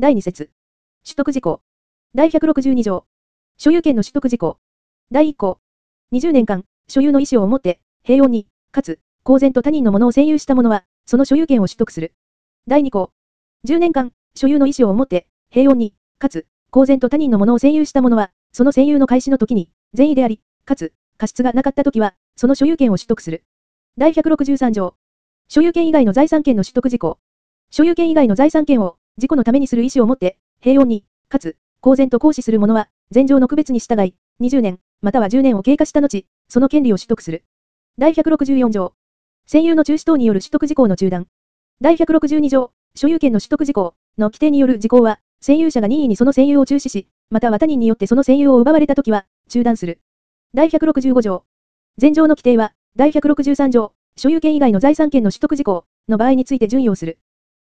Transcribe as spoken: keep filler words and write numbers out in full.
だいに節。取得事項。だいひゃくろくじゅうに条。所有権の取得事項。だいいっ項。にじゅうねんかん、所有の意思を持って、平穏に、かつ、公然と他人のものを占有した者は、その所有権を取得する。だいに項。じゅうねんかん、所有の意思を持って、平穏に、かつ、公然と他人のものを占有した者は、その占有の開始の時に、善意であり、かつ、過失がなかった時は、その所有権を取得する。だいひゃくろくじゅうさん条。所有権以外の財産権の取得事項。所有権以外の財産権を、自己のためにする意思を持って、平穏に、かつ、公然と行使する者は、前条の区別に従い、にじゅうねん、またはじゅうねんを経過した後、その権利を取得する。だいひゃくろくじゅうよん条。占有の中止等による取得事項の中断。だいひゃくろくじゅうに条。所有権の取得事項の規定による事項は、占有者が任意にその占有を中止し、または他人によってその占有を奪われたときは、中断する。だいひゃくろくじゅうご条。前条の規定は、だいひゃくろくじゅうさん条、所有権以外の財産権の取得事項の場合について準用する。